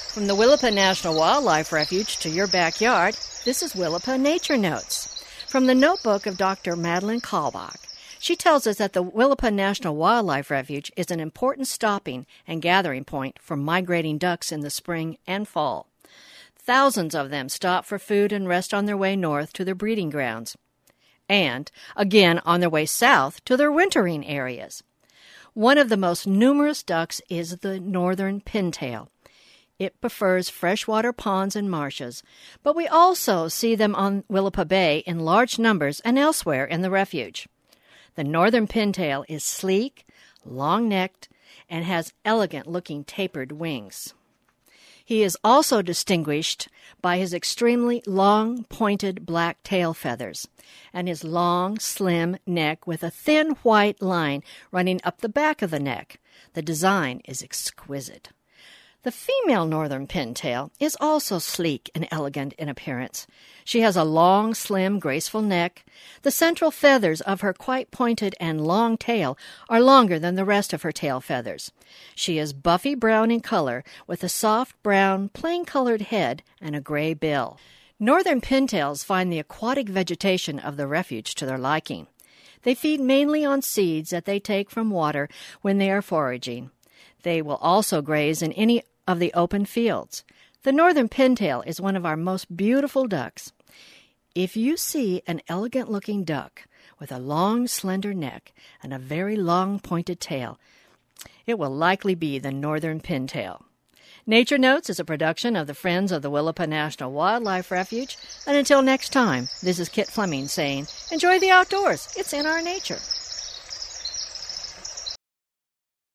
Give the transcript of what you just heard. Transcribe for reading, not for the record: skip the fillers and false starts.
From the Willapa National Wildlife Refuge to your backyard, this is Willapa Nature Notes. From the notebook of Dr. Madeline Kalbach, she tells us that the Willapa National Wildlife Refuge is an important stopping and gathering point for migrating ducks in the spring and fall. Thousands of them stop for food and rest on their way north to their breeding grounds, and again on their way south to their wintering areas. One of the most numerous ducks is the northern pintail. It prefers freshwater ponds and marshes, but we also see them on Willapa Bay in large numbers and elsewhere in the refuge. The northern pintail is sleek, long-necked, and has elegant-looking tapered wings. He is also distinguished by his extremely long, pointed black tail feathers and his long, slim neck with a thin white line running up the back of the neck. The design is exquisite. The female northern pintail is also sleek and elegant in appearance. She has a long, slim, graceful neck. The central feathers of her quite pointed and long tail are longer than the rest of her tail feathers. She is buffy brown in color with a soft brown, plain-colored head and a gray bill. Northern pintails find the aquatic vegetation of the refuge to their liking. They feed mainly on seeds that they take from water when they are foraging. They will also graze in any of the open fields. The northern pintail is one of our most beautiful ducks. If you see an elegant-looking duck with a long, slender neck and a very long, pointed tail, it will likely be the northern pintail. Nature Notes is a production of the Friends of the Willapa National Wildlife Refuge. And until next time, this is Kit Fleming saying, enjoy the outdoors. It's in our nature.